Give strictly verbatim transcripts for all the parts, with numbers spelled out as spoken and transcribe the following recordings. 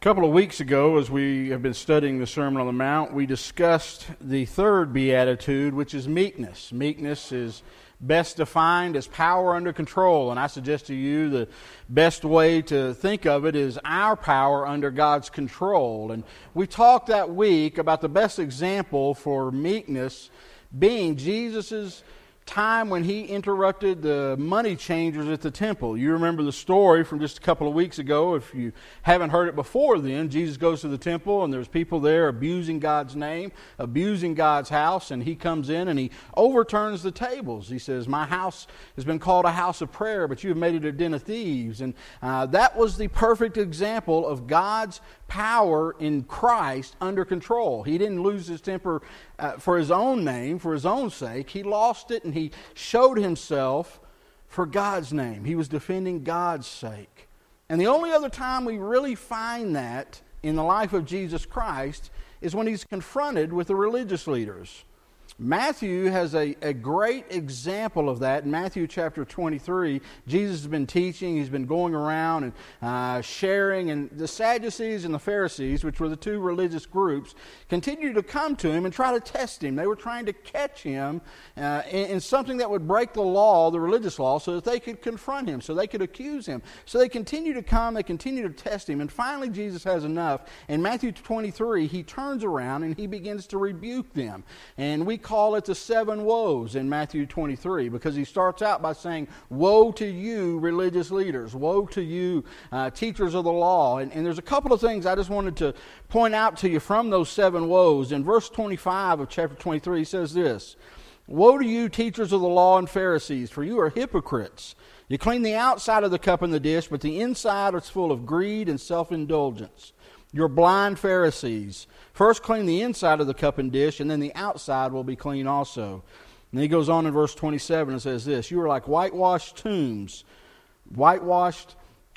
A couple of weeks ago, as we have been studying the Sermon on the Mount, we discussed the third beatitude, which is meekness. Meekness is best defined as power under control, and I suggest to you the best way to think of it is our power under God's control. And we talked that week about the best example for meekness being Jesus' time when he interrupted the money changers at the temple. You remember the story from just a couple of weeks ago. If you haven't heard it before then, Jesus goes to the temple and there's people there abusing God's name, abusing God's house, and he comes in and he overturns the tables. He says, "My house has been called a house of prayer, but you have made it a den of thieves." And uh, that was the perfect example of God's power in Christ under control. He didn't lose his temper uh, for his own name, for his own sake. He lost it and he showed himself for God's name. He was defending God's sake. And the only other time we really find that in the life of Jesus Christ is when he's confronted with the religious leaders. Matthew has a, a great example of that. In Matthew chapter twenty-three, Jesus has been teaching, he's been going around and uh, sharing, and the Sadducees and the Pharisees, which were the two religious groups, continued to come to him and try to test him. They were trying to catch him uh, in, in something that would break the law, the religious law, so that they could confront him, so they could accuse him. So they continue to come, they continue to test him, and finally Jesus has enough. In Matthew twenty-three, he turns around and he begins to rebuke them. And we call it the seven woes in Matthew twenty-three, because he starts out by saying, "Woe to you, religious leaders. Woe to you, uh, teachers of the law." And, and there's a couple of things I just wanted to point out to you from those seven woes. In verse twenty-five of chapter twenty-three, he says this, "Woe to you, teachers of the law and Pharisees, for you are hypocrites. You clean the outside of the cup and the dish, but the inside is full of greed and self-indulgence. You're blind Pharisees. First clean the inside of the cup and dish, and then the outside will be clean also." And then he goes on in verse twenty-seven and says this, "You are like whitewashed tombs." Whitewashed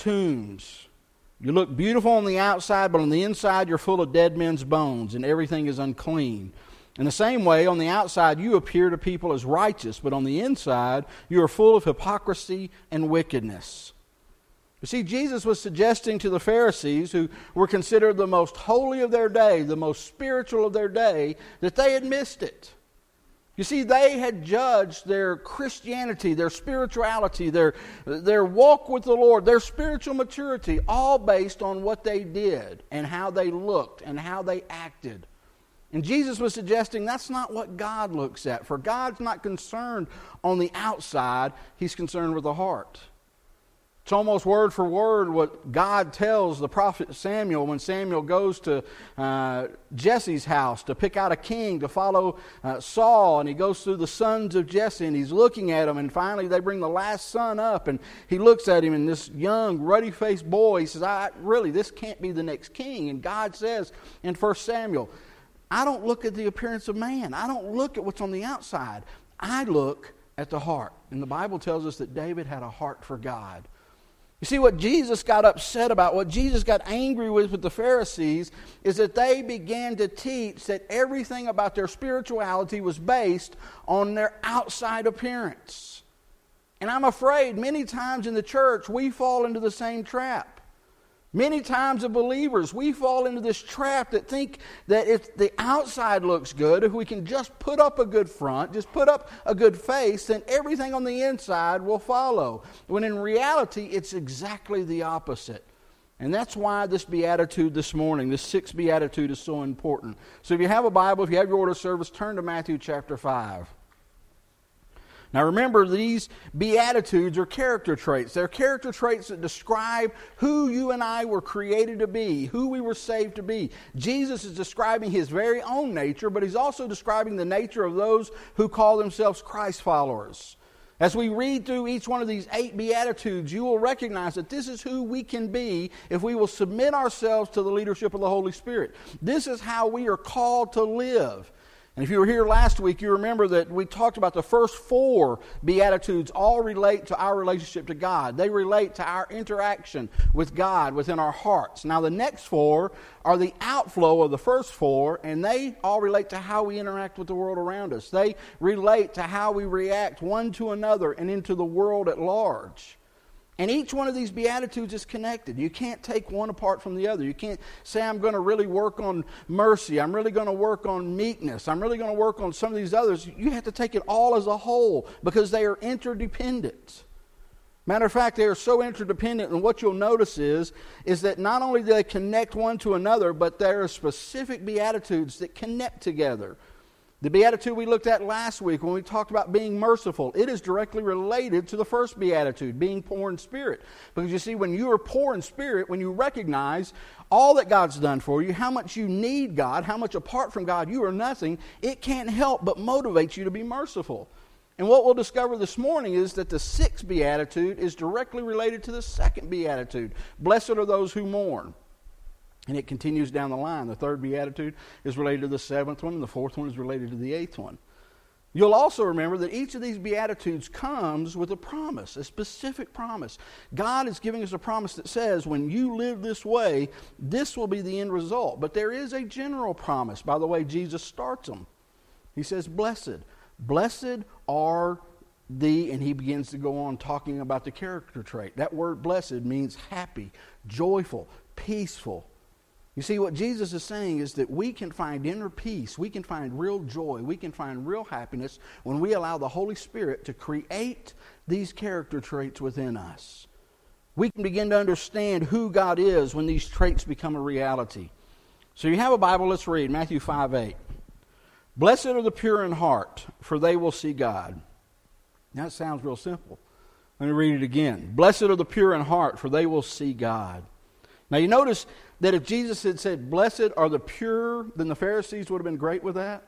tombs. You look beautiful on the outside, but on the inside you're full of dead men's bones, and everything is unclean. In the same way, on the outside you appear to people as righteous, but on the inside you are full of hypocrisy and wickedness. You see, Jesus was suggesting to the Pharisees, who were considered the most holy of their day, the most spiritual of their day, that they had missed it. You see, they had judged their Christianity, their spirituality, their, their walk with the Lord, their spiritual maturity, all based on what they did and how they looked and how they acted. And Jesus was suggesting that's not what God looks at. For God's not concerned on the outside, He's concerned with the heart. It's almost word for word what God tells the prophet Samuel when Samuel goes to uh, Jesse's house to pick out a king to follow uh, Saul. And he goes through the sons of Jesse and he's looking at them. And finally they bring the last son up and he looks at him, and this young ruddy-faced boy, he says, I really, this can't be the next king. And God says in First Samuel, I don't look at the appearance of man. I don't look at what's on the outside. I look at the heart. And the Bible tells us that David had a heart for God. You see, what Jesus got upset about, what Jesus got angry with with the Pharisees, is that they began to teach that everything about their spirituality was based on their outside appearance. And I'm afraid many times in the church we fall into the same trap. Many times as believers, we fall into this trap that think that if the outside looks good, if we can just put up a good front, just put up a good face, then everything on the inside will follow. When in reality, it's exactly the opposite. And that's why this beatitude this morning, this sixth beatitude, is so important. So if you have a Bible, if you have your order of service, turn to Matthew chapter five. Now remember, these beatitudes are character traits. They're character traits that describe who you and I were created to be, who we were saved to be. Jesus is describing His very own nature, but He's also describing the nature of those who call themselves Christ followers. As we read through each one of these eight beatitudes, you will recognize that this is who we can be if we will submit ourselves to the leadership of the Holy Spirit. This is how we are called to live. And if you were here last week, you remember that we talked about the first four Beatitudes all relate to our relationship to God. They relate to our interaction with God within our hearts. Now the next four are the outflow of the first four, and they all relate to how we interact with the world around us. They relate to how we react one to another and into the world at large. And each one of these Beatitudes is connected. You can't take one apart from the other. You can't say, I'm going to really work on mercy. I'm really going to work on meekness. I'm really going to work on some of these others. You have to take it all as a whole because they are interdependent. Matter of fact, they are so interdependent, and what you'll notice is, is that not only do they connect one to another, but there are specific Beatitudes that connect together. The Beatitude we looked at last week when we talked about being merciful, it is directly related to the first Beatitude, being poor in spirit. Because you see, when you are poor in spirit, when you recognize all that God's done for you, how much you need God, how much apart from God you are nothing, it can't help but motivate you to be merciful. And what we'll discover this morning is that the sixth Beatitude is directly related to the second Beatitude. Blessed are those who mourn. And it continues down the line. The third Beatitude is related to the seventh one, and the fourth one is related to the eighth one. You'll also remember that each of these Beatitudes comes with a promise, a specific promise. God is giving us a promise that says, when you live this way, this will be the end result. But there is a general promise, by the way Jesus starts them. He says, blessed. Blessed are thee, and he begins to go on talking about the character trait. That word blessed means happy, joyful, peaceful. You see, what Jesus is saying is that we can find inner peace, we can find real joy, we can find real happiness when we allow the Holy Spirit to create these character traits within us. We can begin to understand who God is when these traits become a reality. So you have a Bible, let's read Matthew five eight. Blessed are the pure in heart, for they will see God. Now that sounds real simple. Let me read it again. Blessed are the pure in heart, for they will see God. Now you notice that if Jesus had said, blessed are the pure, then the Pharisees would have been great with that.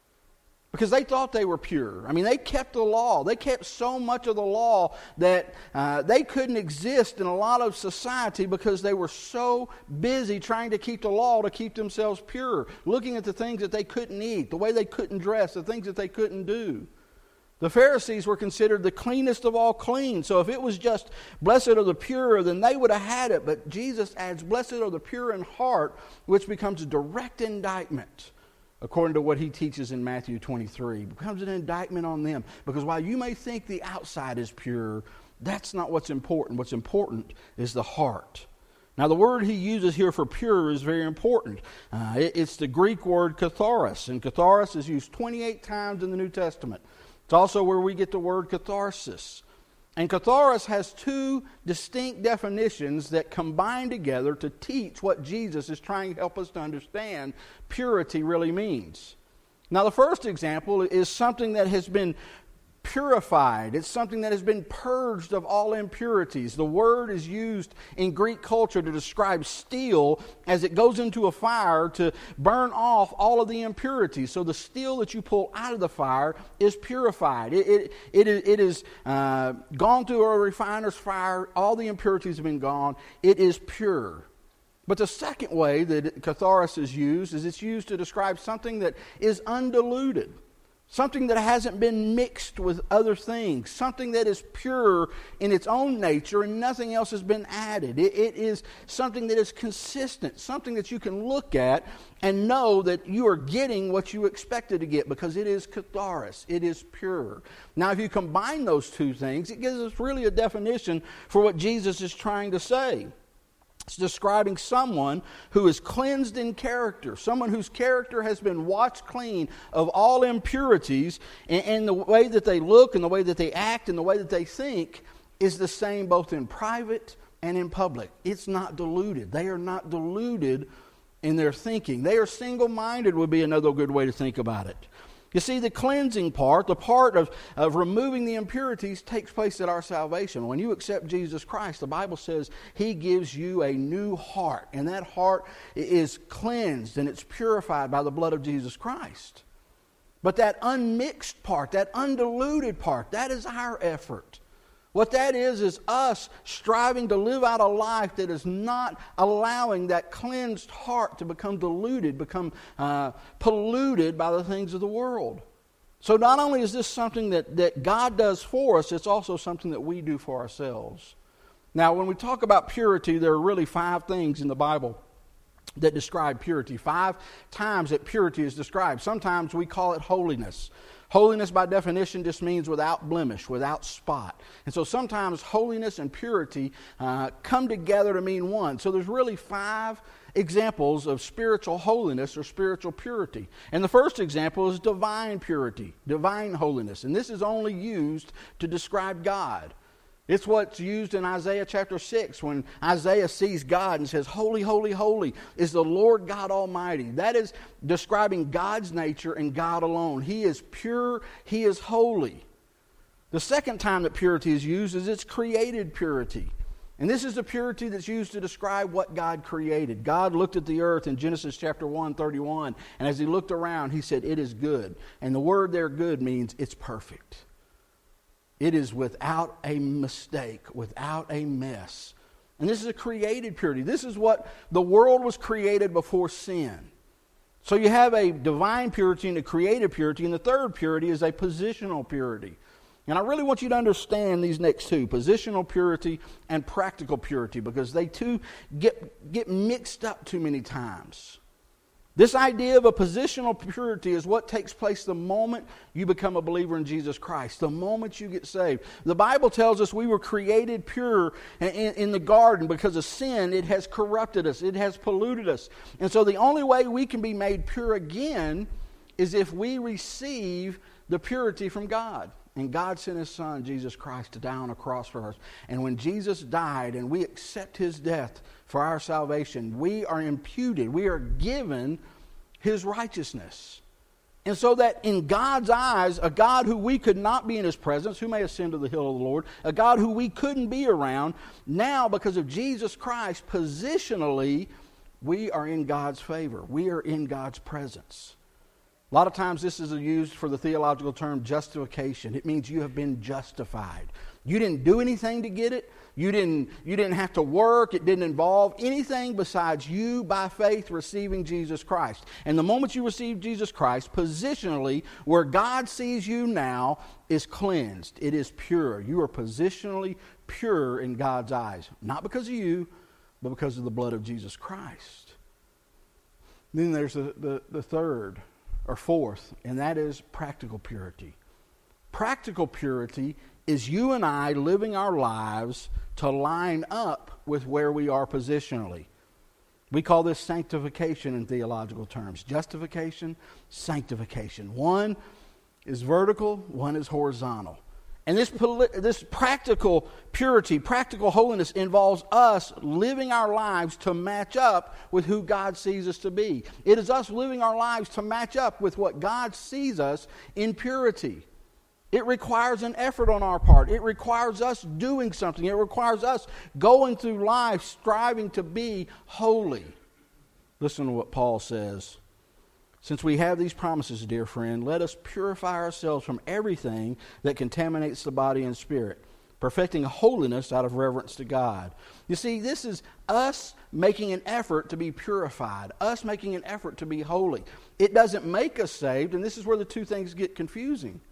Because they thought they were pure. I mean, they kept the law. They kept so much of the law that uh, they couldn't exist in a lot of society because they were so busy trying to keep the law to keep themselves pure. Looking at the things that they couldn't eat, the way they couldn't dress, the things that they couldn't do. The Pharisees were considered the cleanest of all clean. So if it was just blessed are the pure, then they would have had it. But Jesus adds blessed are the pure in heart, which becomes a direct indictment, according to what he teaches in Matthew twenty-three. It becomes an indictment on them. Because while you may think the outside is pure, that's not what's important. What's important is the heart. Now the word he uses here for pure is very important. Uh, it, it's the Greek word katharos. And katharos is used twenty-eight times in the New Testament. It's also where we get the word catharsis. And katharos has two distinct definitions that combine together to teach what Jesus is trying to help us to understand purity really means. Now the first example is something that has been purified. It's something that has been purged of all impurities. The word is used in Greek culture to describe steel as it goes into a fire to burn off all of the impurities. So the steel that you pull out of the fire is purified. It, it, it, it is uh, gone through a refiner's fire. All the impurities have been gone. It is pure. But the second way that katharos is used is it's used to describe something that is undiluted. Something that hasn't been mixed with other things. Something that is pure in its own nature and nothing else has been added. It, it is something that is consistent. Something that you can look at and know that you are getting what you expected to get because it is katharos. It is pure. Now if you combine those two things, it gives us really a definition for what Jesus is trying to say. It's describing someone who is cleansed in character, someone whose character has been washed clean of all impurities, and, and the way that they look and the way that they act and the way that they think is the same both in private and in public. It's not diluted. They are not diluted in their thinking. They are single-minded would be another good way to think about it. You see, the cleansing part, the part of, of removing the impurities takes place at our salvation. When you accept Jesus Christ, the Bible says He gives you a new heart. And that heart is cleansed and it's purified by the blood of Jesus Christ. But that unmixed part, that undiluted part, that is our effort. What that is, is us striving to live out a life that is not allowing that cleansed heart to become diluted, become uh, polluted by the things of the world. So not only is this something that, that God does for us, it's also something that we do for ourselves. Now, when we talk about purity, there are really five things in the Bible that describe purity. Five times that purity is described. Sometimes we call it holiness. Holiness by definition just means without blemish, without spot. And so sometimes holiness and purity uh, come together to mean one. So there's really five examples of spiritual holiness or spiritual purity. And the first example is divine purity, divine holiness. And this is only used to describe God. It's what's used in Isaiah chapter six when Isaiah sees God and says, "Holy, holy, holy is the Lord God Almighty." That is describing God's nature and God alone. He is pure, He is holy. The second time that purity is used is its created purity. And this is the purity that's used to describe what God created. God looked at the earth in Genesis chapter one, thirty-one, and as He looked around, He said, "It is good." And the word there, good, means it's perfect. It is without a mistake, without a mess. And this is a created purity. This is what the world was created before sin. So you have a divine purity and a created purity, and the third purity is a positional purity. And I really want you to understand these next two, positional purity and practical purity, because they too get, get mixed up too many times. This idea of a positional purity is what takes place the moment you become a believer in Jesus Christ, the moment you get saved. The Bible tells us we were created pure in, in the garden because of sin. It has corrupted us. It has polluted us. And so the only way we can be made pure again is if we receive the purity from God. And God sent His Son, Jesus Christ, to die on a cross for us. And when Jesus died and we accept His death for our salvation, we are imputed, we are given His righteousness. And so that in God's eyes, a God who we could not be in His presence, who may ascend to the hill of the Lord, a God who we couldn't be around, now because of Jesus Christ, positionally, we are in God's favor. We are in God's presence. A lot of times this is used for the theological term justification. It means you have been justified. You didn't do anything to get it. You didn't, you didn't have to work. It didn't involve anything besides you by faith receiving Jesus Christ. And the moment you receive Jesus Christ, positionally, where God sees you now is cleansed. It is pure. You are positionally pure in God's eyes. Not because of you, but because of the blood of Jesus Christ. Then there's the, the, the third or fourth, and that is practical purity. Practical purity is you and I living our lives to line up with where we are positionally. We call this sanctification in theological terms. Justification, sanctification. One is vertical, one is horizontal. And this, this practical purity, practical holiness involves us living our lives to match up with who God sees us to be. It is us living our lives to match up with what God sees us in purity. It requires an effort on our part. It requires us doing something. It requires us going through life striving to be holy. Listen to what Paul says. Since we have these promises, dear friend, let us purify ourselves from everything that contaminates the body and spirit, perfecting holiness out of reverence to God. You see, this is us making an effort to be purified, us making an effort to be holy. It doesn't make us saved, and this is where the two things get confusing.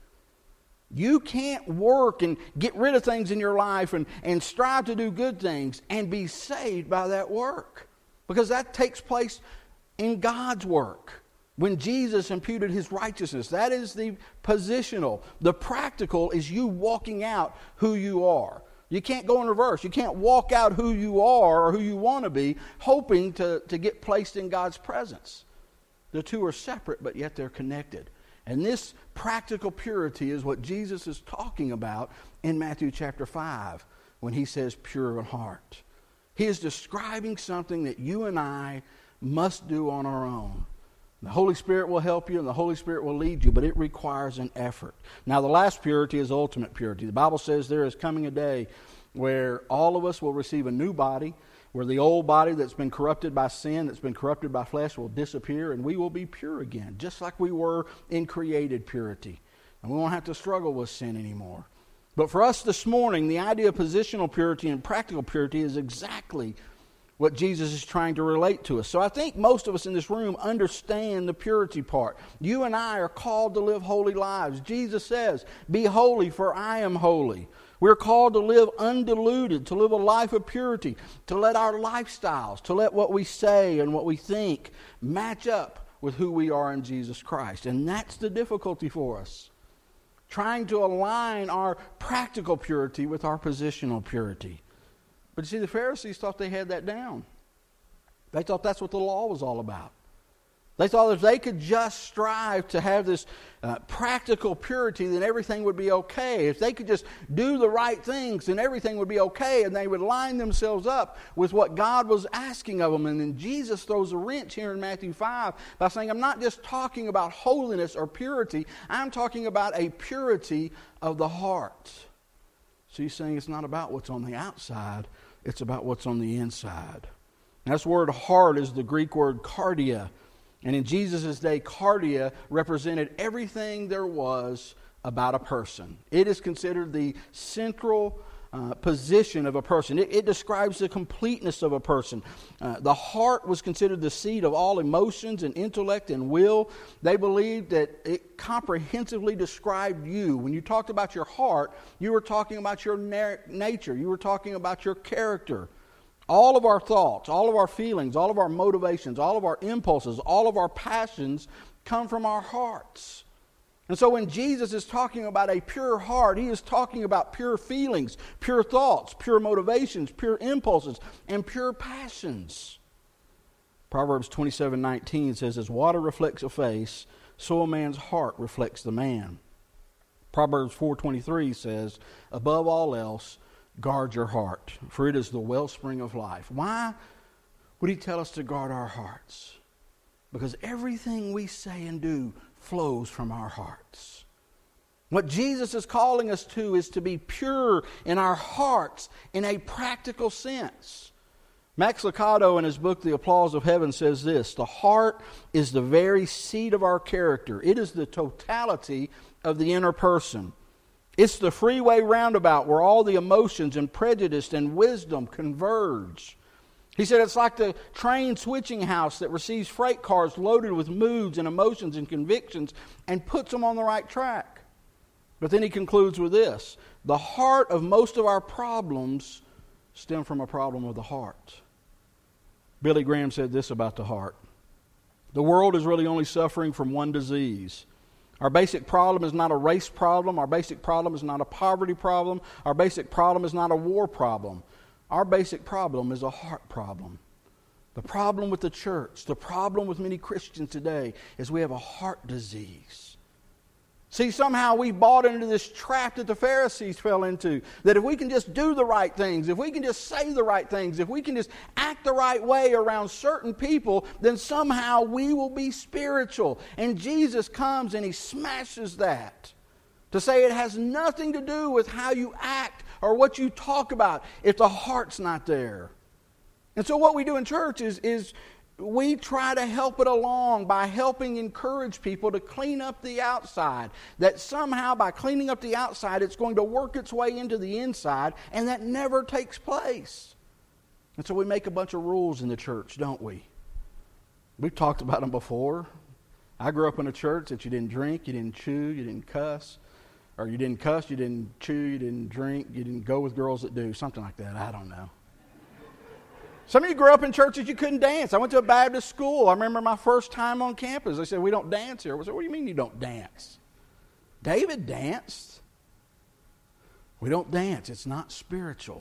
You can't work and get rid of things in your life and, and strive to do good things and be saved by that work, because that takes place in God's work. When Jesus imputed His righteousness, that is the positional. The practical is you walking out who you are. You can't go in reverse. You can't walk out who you are or who you want to be, hoping to, to get placed in God's presence. The two are separate, but yet they're connected. And this practical purity is what Jesus is talking about in Matthew chapter five when He says pure in heart. He is describing something that you and I must do on our own. The Holy Spirit will help you and the Holy Spirit will lead you, but it requires an effort. Now, the last purity is ultimate purity. The Bible says there is coming a day where all of us will receive a new body, where the old body that's been corrupted by sin, that's been corrupted by flesh, will disappear, and we will be pure again, just like we were in created purity. And we won't have to struggle with sin anymore. But for us this morning, the idea of positional purity and practical purity is exactly what Jesus is trying to relate to us. So I think most of us in this room understand the purity part. You and I are called to live holy lives. Jesus says, "Be holy, for I am holy." We're called to live undiluted, to live a life of purity, to let our lifestyles, to let what we say and what we think match up with who we are in Jesus Christ. And that's the difficulty for us. trying to align our practical purity with our positional purity. But you see, the Pharisees thought they had that down. They thought that's what the law was all about. They thought if they could just strive to have this uh, practical purity, then everything would be okay. If they could just do the right things, then everything would be okay, and they would line themselves up with what God was asking of them. And then Jesus throws a wrench here in Matthew five by saying, I'm not just talking about holiness or purity, I'm talking about a purity of the heart. So he's saying it's not about what's on the outside, it's about what's on the inside. And this word heart is the Greek word cardia. And in Jesus' day, cardia represented everything there was about a person. It is considered the central uh, position of a person. It, it describes the completeness of a person. Uh, the heart was considered the seat of all emotions and intellect and will. They believed that it comprehensively described you. When you talked about your heart, you were talking about your na- nature. You were talking about your character. All of our thoughts, all of our feelings, all of our motivations, all of our impulses, all of our passions come from our hearts. And so when Jesus is talking about a pure heart, he is talking about pure feelings, pure thoughts, pure motivations, pure impulses, and pure passions. Proverbs twenty-seven nineteen says, as water reflects a face, so a man's heart reflects the man. Proverbs four twenty-three says, above all else, guard your heart, for it is the wellspring of life. Why would he tell us to guard our hearts? Because everything we say and do flows from our hearts. What Jesus is calling us to is to be pure in our hearts in a practical sense. Max Lucado in his book, The Applause of Heaven, says this, the heart is the very seat of our character. It is the totality of the inner person. It's the freeway roundabout where all the emotions and prejudice and wisdom converge. He said it's like the train switching house that receives freight cars loaded with moods and emotions and convictions and puts them on the right track. But then he concludes with this, the heart of most of our problems stem from a problem of the heart. Billy Graham said this about the heart. The world is really only suffering from one disease. Our basic problem is not a race problem. Our basic problem is not a poverty problem. Our basic problem is not a war problem. Our basic problem is a heart problem. The problem with the church, the problem with many Christians today is we have a heart disease. See, somehow we bought into this trap that the Pharisees fell into, that if we can just do the right things, if we can just say the right things, if we can just act the right way around certain people, then somehow we will be spiritual. And Jesus comes and he smashes that to say it has nothing to do with how you act or what you talk about if the heart's not there. And so what we do in church is, is we try to help it along by helping encourage people to clean up the outside. That somehow by cleaning up the outside, it's going to work its way into the inside, and that never takes place. And so we make a bunch of rules in the church, don't we? We've talked about them before. I grew up in a church that you didn't drink, you didn't chew, you didn't cuss. Or you didn't cuss, you didn't chew, you didn't drink, you didn't go with girls that do. Something like that, I don't know. Some of you grew up in churches you couldn't dance. I went to a Baptist school. I remember my first time on campus. They said, we don't dance here. I said, what do you mean you don't dance? David danced. We don't dance. It's not spiritual.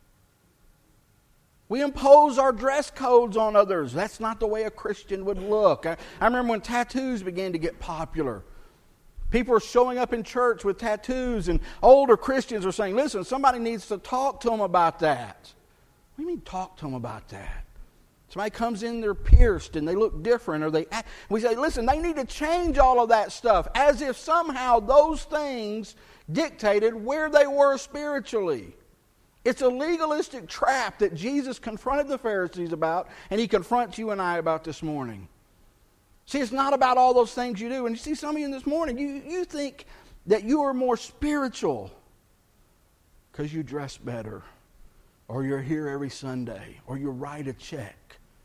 We impose our dress codes on others. That's not the way a Christian would look. I, I remember when tattoos began to get popular. People are showing up in church with tattoos, and older Christians are saying, listen, somebody needs to talk to them about that. What do you mean talk to them about that? Somebody comes in, they're pierced, and they look different, or they act. We say, listen, they need to change all of that stuff, as if somehow those things dictated where they were spiritually. It's a legalistic trap that Jesus confronted the Pharisees about, and he confronts you and I about this morning. See, it's not about all those things you do. And you see some of you this morning, you, you think that you are more spiritual because you dress better, or you're here every Sunday, or you write a check.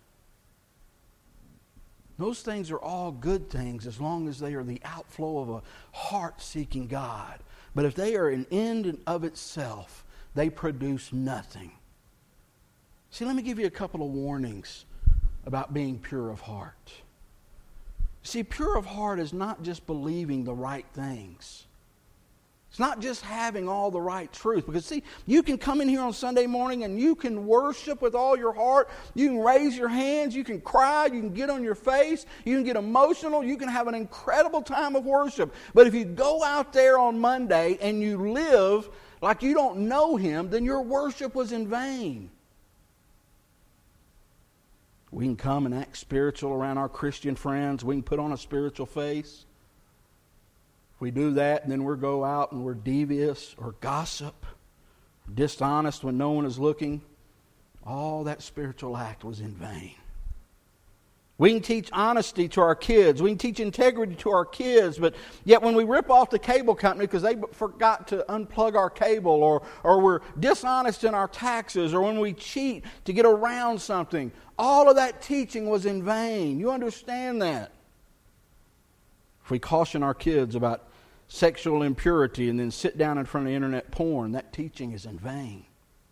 Those things are all good things as long as they are the outflow of a heart seeking God. But if they are an end in of itself, they produce nothing. See, let me give you a couple of warnings about being pure of heart. See, pure of heart is not just believing the right things. It's not just having all the right truth. Because see, you can come in here on Sunday morning and you can worship with all your heart. You can raise your hands. You can cry. You can get on your face. You can get emotional. You can have an incredible time of worship. But if you go out there on Monday and you live like you don't know Him, then your worship was in vain. We can come and act spiritual around our Christian friends. We can put on a spiritual face. If we do that, and then we go out and we're devious or gossip, dishonest when no one is looking, all that spiritual act was in vain. We can teach honesty to our kids. We can teach integrity to our kids. But yet when we rip off the cable company because they forgot to unplug our cable, or, or we're dishonest in our taxes, or when we cheat to get around something, all of that teaching was in vain. You understand that? If we caution our kids about sexual impurity and then sit down in front of internet porn, that teaching is in vain.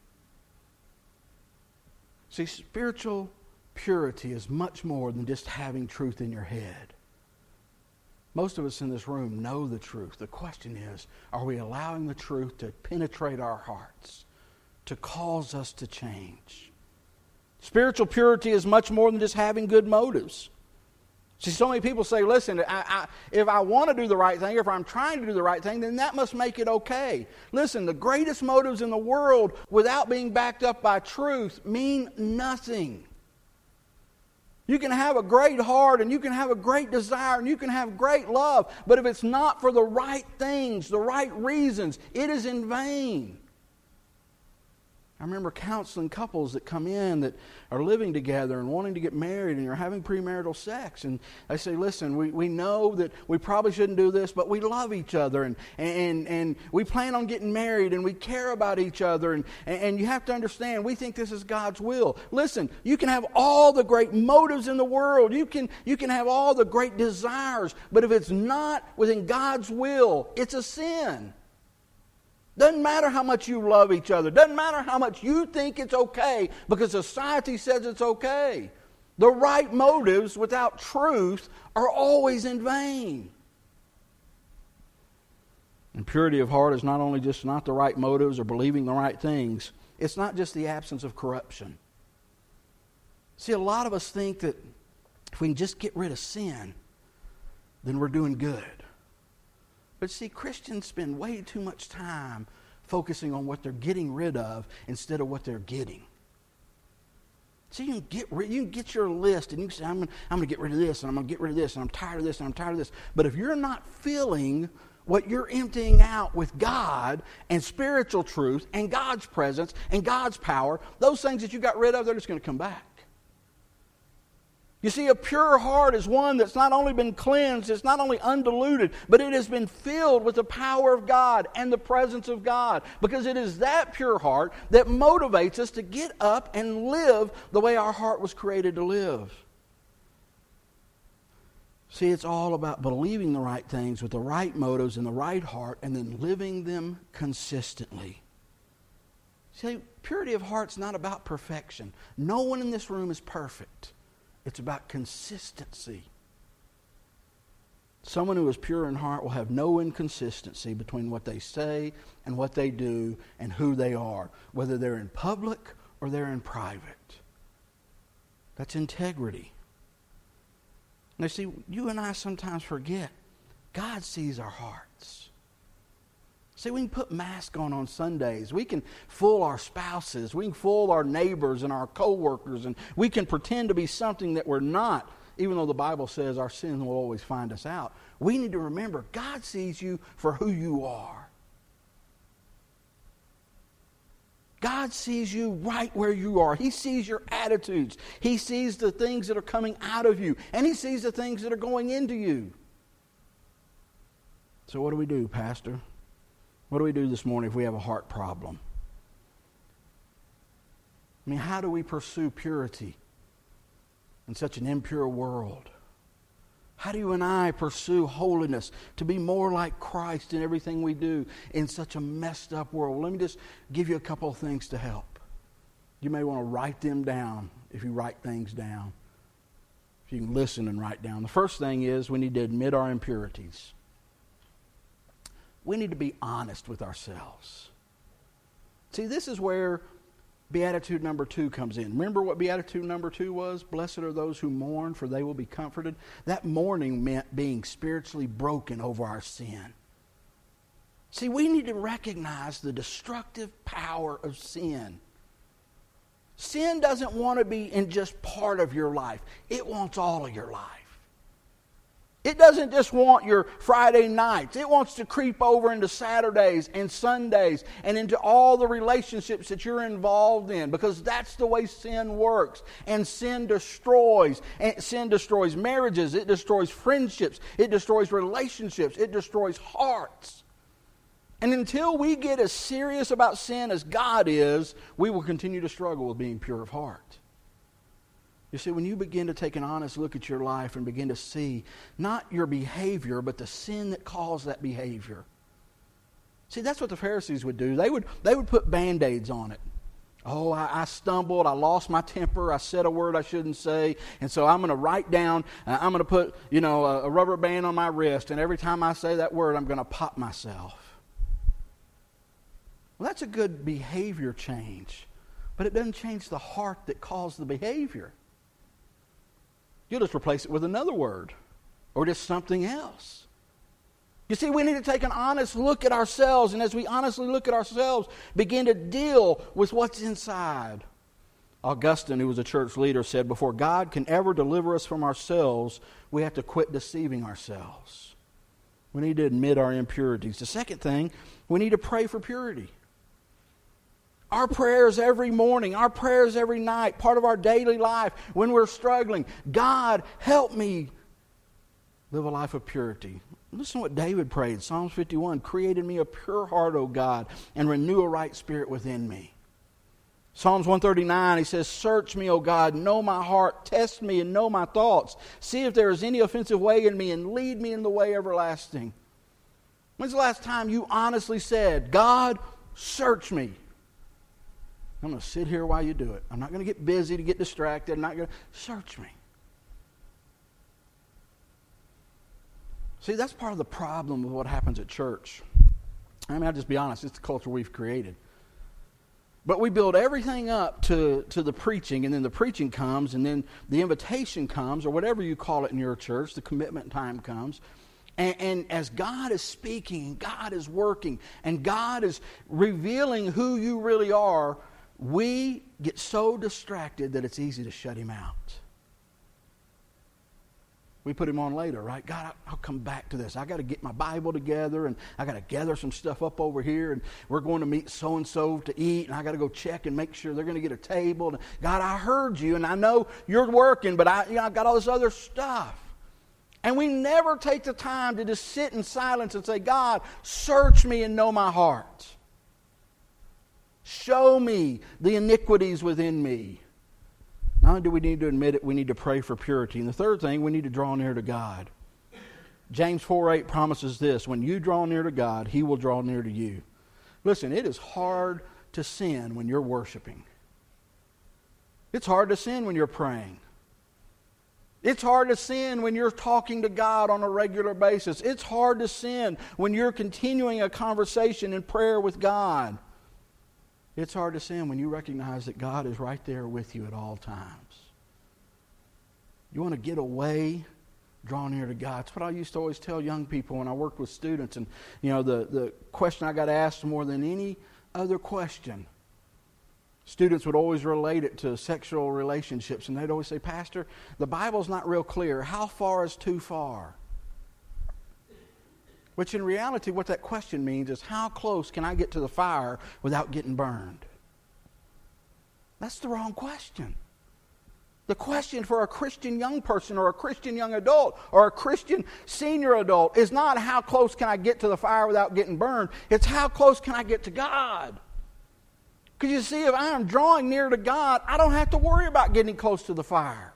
See, spiritual purity is much more than just having truth in your head. Most of us in this room know the truth. The question is, are we allowing the truth to penetrate our hearts, to cause us to change? Spiritual purity is much more than just having good motives. See, so many people say, listen, I, I, if I want to do the right thing, or if I'm trying to do the right thing, then that must make it okay. Listen, the greatest motives in the world, without being backed up by truth, mean nothing. You can have a great heart, and you can have a great desire, and you can have great love, but if it's not for the right things, the right reasons, it is in vain. I remember counseling couples that come in that are living together and wanting to get married, and you're having premarital sex. And they say, listen, we, we know that we probably shouldn't do this, but we love each other, and, and, and we plan on getting married, and we care about each other. And, and you have to understand, we think this is God's will. Listen, you can have all the great motives in the world. You can, you can have all the great desires, but if it's not within God's will, it's a sin. Doesn't matter how much you love each other. Doesn't matter how much you think it's okay because society says it's okay. The right motives without truth are always in vain. And purity of heart is not only just not the right motives or believing the right things. It's not just the absence of corruption. See, a lot of us think that if we can just get rid of sin, then we're doing good. But see, Christians spend way too much time focusing on what they're getting rid of instead of what they're getting. See, you can get rid, you can get your list and you can say, I'm going I'm to get rid of this, and I'm going to get rid of this, and I'm tired of this, and I'm tired of this. But if you're not filling what you're emptying out with God and spiritual truth and God's presence and God's power, those things that you got rid of, they're just going to come back. You see, a pure heart is one that's not only been cleansed, it's not only undiluted, but it has been filled with the power of God and the presence of God. Because it is that pure heart that motivates us to get up and live the way our heart was created to live. See, it's all about believing the right things with the right motives and the right heart, and then living them consistently. See, purity of heart's not about perfection. No one in this room is perfect. It's about consistency. Someone who is pure in heart will have no inconsistency between what they say and what they do and who they are, whether they're in public or they're in private. That's integrity. Now see, you and I sometimes forget God sees our hearts. See, we can put masks on on Sundays. We can fool our spouses. We can fool our neighbors and our co-workers. And we can pretend to be something that we're not, even though the Bible says our sin will always find us out. We need to remember God sees you for who you are. God sees you right where you are. He sees your attitudes. He sees the things that are coming out of you. And He sees the things that are going into you. So what do we do, Pastor? What do we do this morning if we have a heart problem? I mean, how do we pursue purity in such an impure world? How do you and I pursue holiness to be more like Christ in everything we do in such a messed up world? Let me just give you a couple of things to help. You may want to write them down if you write things down. If you can listen and write down. The first thing is we need to admit our impurities. we need to be honest with ourselves. See, this is where Beatitude number two comes in. Remember what Beatitude number two was? Blessed are those who mourn, for they will be comforted. That mourning meant being spiritually broken over our sin. See, we need to recognize the destructive power of sin. Sin doesn't want to be in just part of your life. It wants all of your life. It doesn't just want your Friday nights. It wants to creep over into Saturdays and Sundays and into all the relationships that you're involved in, because that's the way sin works. And sin destroys. And sin destroys marriages. It destroys friendships. It destroys relationships. It destroys hearts. And until we get as serious about sin as God is, we will continue to struggle with being pure of heart. You see, when you begin to take an honest look at your life and begin to see not your behavior, but the sin that caused that behavior. See, that's what the Pharisees would do. They would, they would put Band-Aids on it. Oh, I, I stumbled, I lost my temper, I said a word I shouldn't say, and so I'm going to write down, uh, I'm going to put, you know, a, a rubber band on my wrist, and every time I say that word, I'm going to pop myself. Well, that's a good behavior change, but it doesn't change the heart that caused the behavior. You'll just replace it with another word or just something else. You see, we need to take an honest look at ourselves, and as we honestly look at ourselves, begin to deal with what's inside. Augustine, who was a church leader, said, before God can ever deliver us from ourselves, we have to quit deceiving ourselves. We need to admit our impurities. The second thing, we need to pray for purity. Our prayers every morning, our prayers every night, part of our daily life when we're struggling. God, help me live a life of purity. Listen to what David prayed. Psalms fifty-one, create in me a pure heart, O God, and renew a right spirit within me. Psalms one thirty-nine, he says, search me, O God, know my heart, test me and know my thoughts. See if there is any offensive way in me and lead me in the way everlasting. When's the last time you honestly said, God, search me? I'm going to sit here while you do it. I'm not going to get busy to get distracted. I'm not going to search me. See, that's part of the problem with what happens at church. I mean, I'll just be honest. It's the culture we've created. But we build everything up to, to the preaching, and then the preaching comes, and then the invitation comes, or whatever you call it in your church, the commitment time comes. And, and as God is speaking, God is working, and God is revealing who you really are, we get so distracted that it's easy to shut Him out. We put Him on later, right? God, I'll come back to this. I got to get my Bible together, and I got to gather some stuff up over here, and we're going to meet so-and-so to eat, and I got to go check and make sure they're going to get a table. And God, I heard you, and I know you're working, but I, you know, I've got all this other stuff. And we never take the time to just sit in silence and say, God, search me and know my heart. Show me the iniquities within me. Not only do we need to admit it, we need to pray for purity. And the third thing, we need to draw near to God. James four eight promises this: when you draw near to God, He will draw near to you. Listen, it is hard to sin when you're worshiping. It's hard to sin when you're praying. It's hard to sin when you're talking to God on a regular basis. It's hard to sin when you're continuing a conversation in prayer with God. It's hard to sin when you recognize that God is right there with you at all times. You want to get away, draw near to God. That's what I used to always tell young people when I worked with students. And, you know, the, the question I got asked more than any other question, students would always relate it to sexual relationships. And they'd always say, Pastor, the Bible's not real clear. How far is too far? Which in reality, what that question means is, how close can I get to the fire without getting burned? That's the wrong question. The question for a Christian young person or a Christian young adult or a Christian senior adult is not how close can I get to the fire without getting burned. It's how close can I get to God? Because you see, if I am drawing near to God, I don't have to worry about getting close to the fire.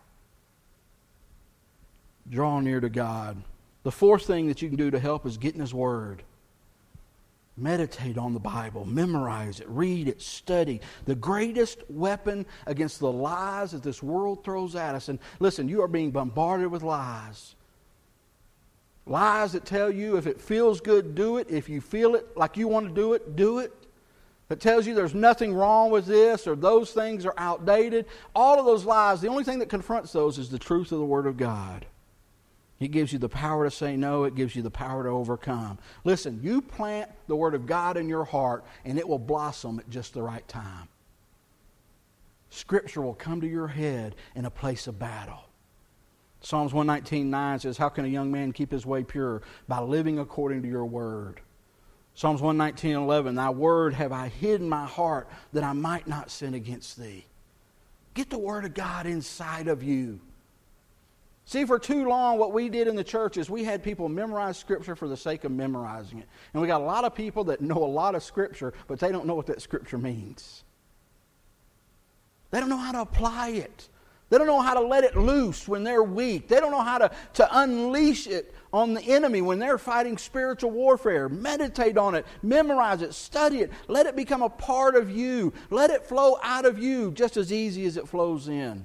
Draw near to God. The fourth thing that you can do to help is get in His Word. Meditate on the Bible. Memorize it. Read it. Study. The greatest weapon against the lies that this world throws at us. And listen, you are being bombarded with lies. Lies that tell you if it feels good, do it. If you feel it like you want to do it, do it. That tells you there's nothing wrong with this or those things are outdated. All of those lies, the only thing that confronts those is the truth of the Word of God. It gives you the power to say no. It gives you the power to overcome. Listen, you plant the Word of God in your heart and it will blossom at just the right time. Scripture will come to your head in a place of battle. Psalms one nineteen nine says, how can a young man keep his way pure? By living according to your word. Psalms one nineteen eleven, thy word have I hid in my heart that I might not sin against thee. Get the Word of God inside of you. See, for too long, what we did in the church is we had people memorize Scripture for the sake of memorizing it. And we got a lot of people that know a lot of Scripture, but they don't know what that Scripture means. They don't know how to apply it. They don't know how to let it loose when they're weak. They don't know how to, to unleash it on the enemy when they're fighting spiritual warfare. Meditate on it. Memorize it. Study it. Let it become a part of you. Let it flow out of you just as easy as it flows in.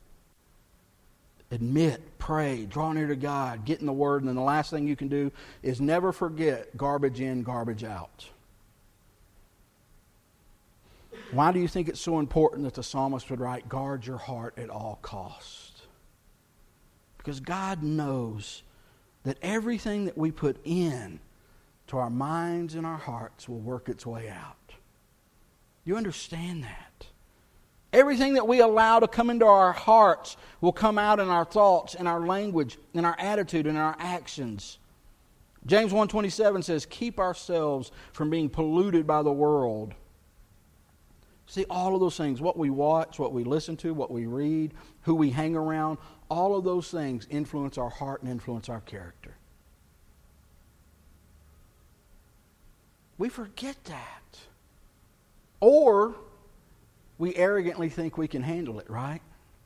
Admit, pray, draw near to God, get in the Word, and then the last thing you can do is never forget garbage in, garbage out. Why do you think it's so important that the psalmist would write, guard your heart at all costs? Because God knows that everything that we put in to our minds and our hearts will work its way out. You understand that? Everything that we allow to come into our hearts will come out in our thoughts, in our language, in our attitude, in our actions. James one twenty-seven says, keep ourselves from being polluted by the world. See, all of those things, what we watch, what we listen to, what we read, who we hang around, all of those things influence our heart and influence our character. We forget that. Or we arrogantly think we can handle it, right?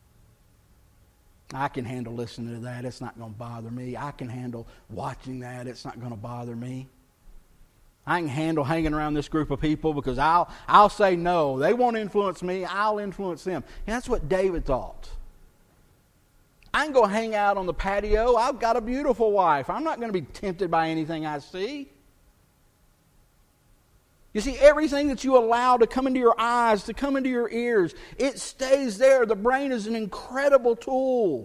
I can handle listening to that. It's not going to bother me. I can handle watching that. It's not going to bother me. I can handle hanging around this group of people because I'll I'll say no. They won't influence me. I'll influence them. And that's what David thought. I can go hang out on the patio. I've got a beautiful wife. I'm not going to be tempted by anything I see. You see, everything that you allow to come into your eyes, to come into your ears, it stays there. The brain is an incredible tool.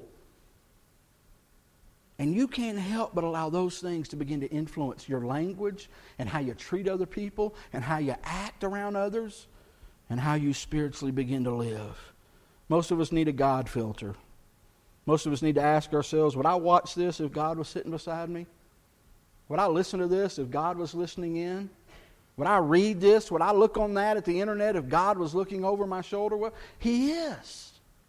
And you can't help but allow those things to begin to influence your language and how you treat other people and how you act around others and how you spiritually begin to live. Most of us need a God filter. Most of us need to ask ourselves, would I watch this if God was sitting beside me? Would I listen to this if God was listening in? Would I read this? Would I look on that at the internet if God was looking over my shoulder? Well, He is.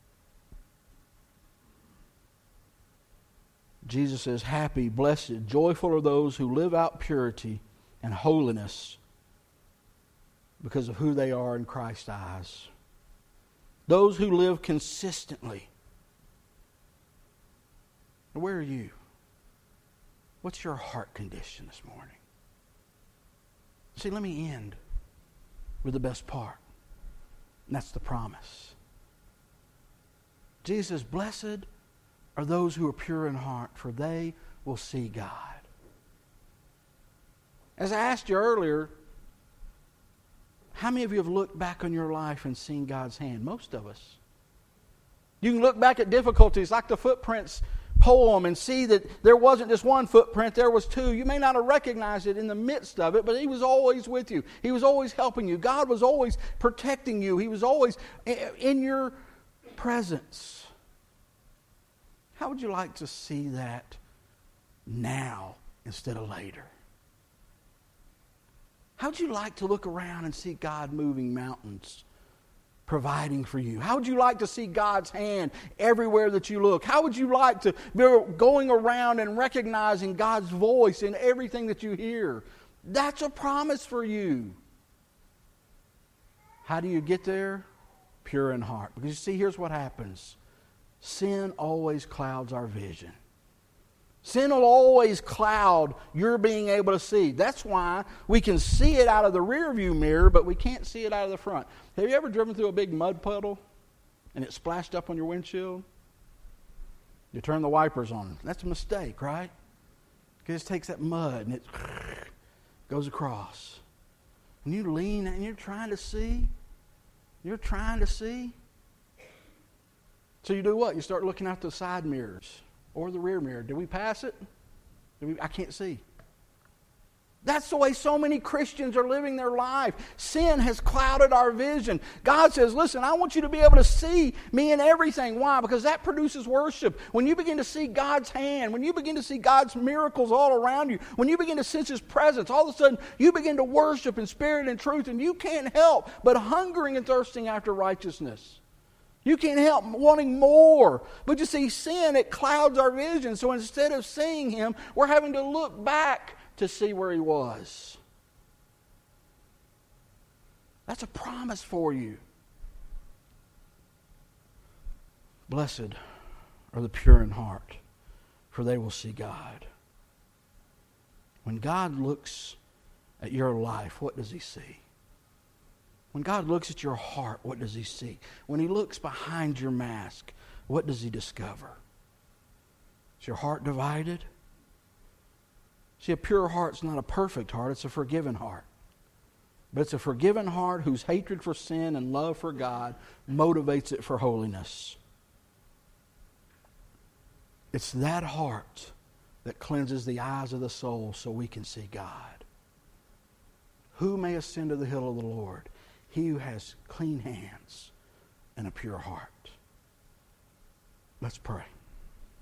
Jesus says, happy, blessed, joyful are those who live out purity and holiness because of who they are in Christ's eyes. Those who live consistently. Where are you? What's your heart condition this morning? See, let me end with the best part. And that's the promise. Jesus says, blessed are those who are pure in heart, for they will see God. As I asked you earlier, how many of you have looked back on your life and seen God's hand? Most of us. You can look back at difficulties like the footprints poem and see that there wasn't just one footprint, there was two. You may not have recognized it in the midst of it, but He was always with you. He was always helping you. God was always protecting you. He was always in your presence. How would you like to see that now instead of later? How would you like to look around and see God moving mountains, providing for you? How would you like to see God's hand everywhere that you look? How would you like to be going around and recognizing God's voice in everything that you hear? That's a promise for you. How do you get there? Pure in heart. Because you see, here's what happens. Sin always clouds our vision. Sin will always cloud your being able to see. That's why we can see it out of the rearview mirror, but we can't see it out of the front. Have you ever driven through a big mud puddle and it splashed up on your windshield? You turn the wipers on. That's a mistake, right? It just takes that mud and it goes across. And you lean and you're trying to see. You're trying to see. So you do what? You start looking out the side mirrors or the rear mirror. Did we pass it? Did we, I can't see. That's the way so many Christians are living their life. Sin has clouded our vision. God says, listen, I want you to be able to see me in everything. Why? Because that produces worship. When you begin to see God's hand, when you begin to see God's miracles all around you, when you begin to sense His presence, all of a sudden you begin to worship in spirit and truth, and you can't help but hungering and thirsting after righteousness. You can't help wanting more. But you see, sin, it clouds our vision. So instead of seeing Him, we're having to look back to see where He was. That's a promise for you. Blessed are the pure in heart, for they will see God. When God looks at your life, what does He see? When God looks at your heart, what does He see? When He looks behind your mask, what does He discover? Is your heart divided? See, a pure heart's not a perfect heart, it's a forgiven heart. But it's a forgiven heart whose hatred for sin and love for God motivates it for holiness. It's that heart that cleanses the eyes of the soul so we can see God. Who may ascend to the hill of the Lord? He who has clean hands and a pure heart. Let's pray.